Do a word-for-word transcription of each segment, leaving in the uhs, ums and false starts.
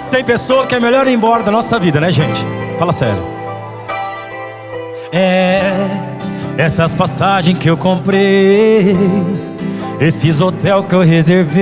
Tem pessoa que é melhor ir embora da nossa vida, né, gente? Fala sério. É, essas passagens que eu comprei, esses hotel que eu reservei,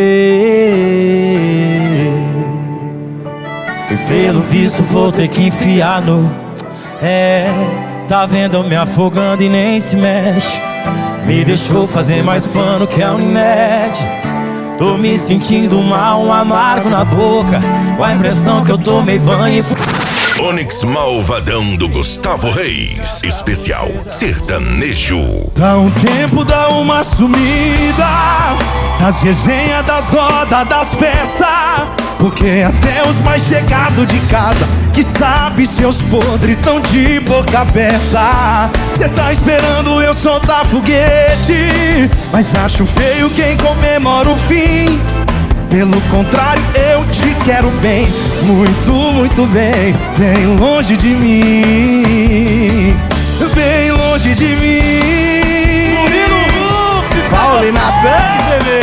e pelo visto vou ter que enfiar no... É, tá vendo eu me afogando e nem se mexe. Me deixou fazer mais pano que a Unimed. Tô me sentindo mal, um amargo na boca, com a impressão que eu tomei banho. Onix Malvadão do Gustavo Reis, especial sertanejo. Dá um tempo, dá uma sumida nas resenhas, das rodas, das festas, porque até os mais chegados de casa, que sabe seus podres, tão de boca aberta. Cê tá esperando eu soltar foguete, mas acho feio quem comemora o fim. Pelo contrário, eu te quero bem, muito, muito bem, bem longe de mim, bem longe de mim. Paulo e Natan, bebê.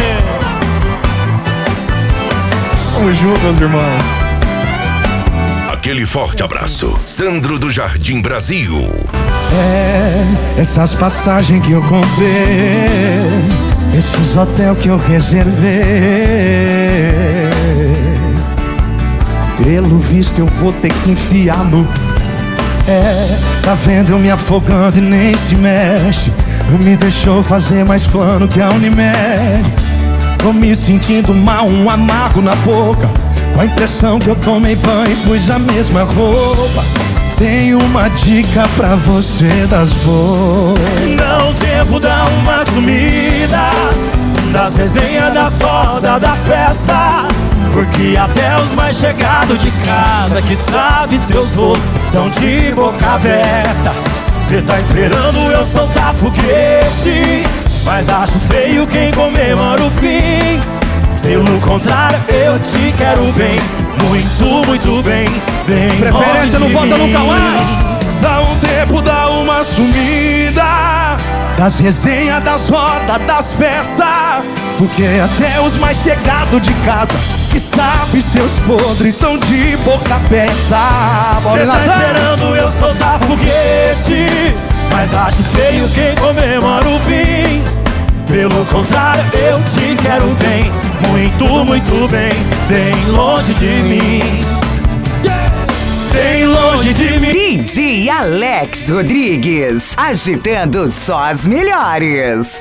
Vamos juntos, meus irmãos. Aquele forte abraço, Sandro do Jardim Brasil. É, essas passagens que eu comprei, esses hotel que eu reservei, pelo visto eu vou ter que enfiar no... É, tá vendo eu me afogando e nem se mexe. Me deixou fazer mais plano que a Unimed. Tô me sentindo mal, um amargo na boca, com a impressão que eu tomei banho e pus a mesma roupa. Tenho uma dica pra você das boas. Dá um tempo, dá uma sumida das resenhas, da soda, das festas, porque até os mais chegados de casa, que sabe seus rolos, tão de boca aberta. Cê tá esperando eu soltar foguete, mas acho feio quem comemora o fim. Pelo contrário, eu te quero bem, muito, muito bem, bem. Preferência não volta mim. nunca mais. Dá um tempo, dá uma sumida das resenhas, das rodas, das festas, porque até os mais chegados de casa, que sabe seus podres, tão de boca aberta. Cê tá esperando eu soltar foguete, mas acho feio quem comemora o fim. Pelo contrário, eu te quero bem, muito, muito bem, bem longe de mim, bem longe de mim. D J Alex Rodrigues, agitando só as melhores.